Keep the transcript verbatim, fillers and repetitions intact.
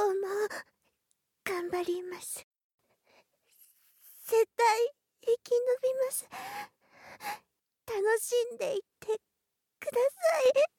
今日も頑張ります。絶対生き延びます。楽しんでいってください。